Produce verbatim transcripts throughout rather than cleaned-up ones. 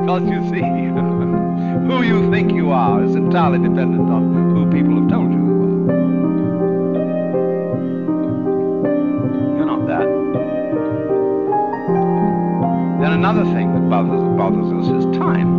Because you see, who you think you are is entirely dependent on who people have told you you are. You're not that. Then another thing that bothers, bothers us is time.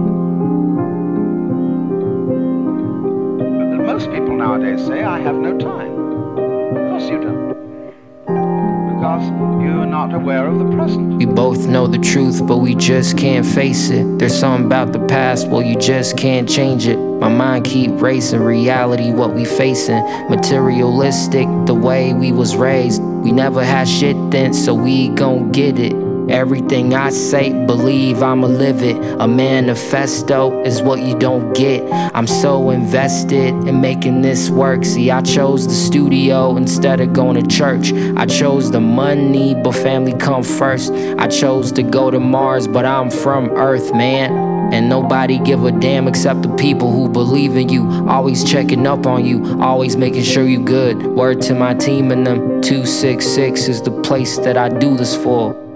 But most people nowadays say, I have no time. Of course you don't. Because you're not aware of the present. We both know the truth, but we just can't face it. There's something about the past, well, you just can't change it. My mind keep racing, reality what we facing. Materialistic, the way we was raised. We never had shit then, so we gon' get it. Everything I say, believe I'ma live it. A manifesto is what you don't get. I'm so invested in making this work. See, I chose the studio instead of going to church. I chose the money, but family come first. I chose to go to Mars, but I'm from Earth, man. And nobody give a damn except the people who believe in you. Always checking up on you, always making sure you good. Word to my team and them, two six six is the place that I do this for.